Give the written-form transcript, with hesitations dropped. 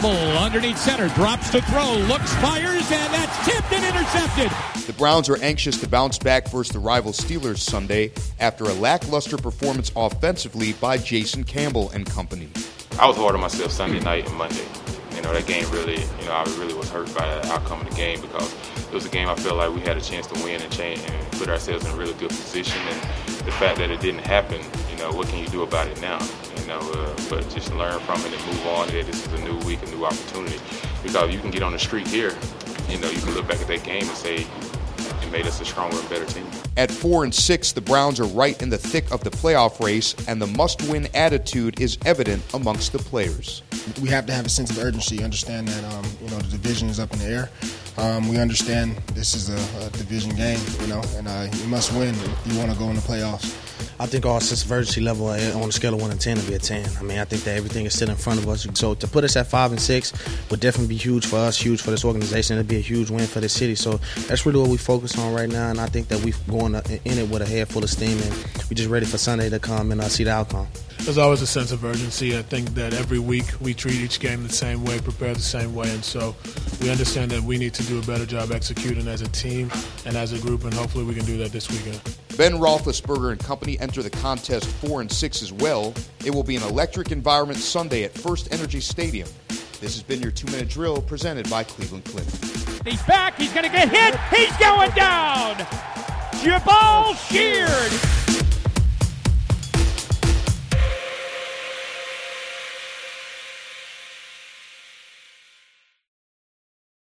Campbell underneath center, drops to throw, looks, fires, and that's tipped and intercepted. The Browns are anxious to bounce back versus the rival Steelers Sunday after a lackluster performance offensively by Jason Campbell and company. I was hard on myself Sunday night and Monday. That game really, I really was hurt by the outcome of the game because it was a game I felt like we had a chance to win and change and put ourselves in a really good position. And the fact that it didn't happen, what can you do about it now? But just learn from it and move on. This is a new week, a new opportunity. Because you can get on the streak here, you can look back at that game and say it made us a stronger and better team. At 4-6, the Browns are right in the thick of the playoff race, and the must-win attitude is evident amongst the players. We have to have a sense of urgency, understand that the division is up in the air. We understand this is a division game, and you must win if you want to go in the playoffs. I think our sense of urgency level on a scale of 1 to 10 will be a 10. I think that everything is still in front of us. So to put us at 5-6 would definitely be huge for us, huge for this organization. It'd be a huge win for the city. So that's really what we focus on right now, and I think that we're going in it with a head full of steam, and we're just ready for Sunday to come and see the outcome. There's always a sense of urgency. I think that every week we treat each game the same way, prepare the same way, and so we understand that we need to do a better job executing as a team and as a group, and hopefully we can do that this weekend. Ben Roethlisberger and company enter the contest 4-6 as well. It will be an electric environment Sunday at First Energy Stadium. This has been your 2-minute drill presented by Cleveland Clinic. He's back. He's going to get hit. He's going down. Jabal Sheard.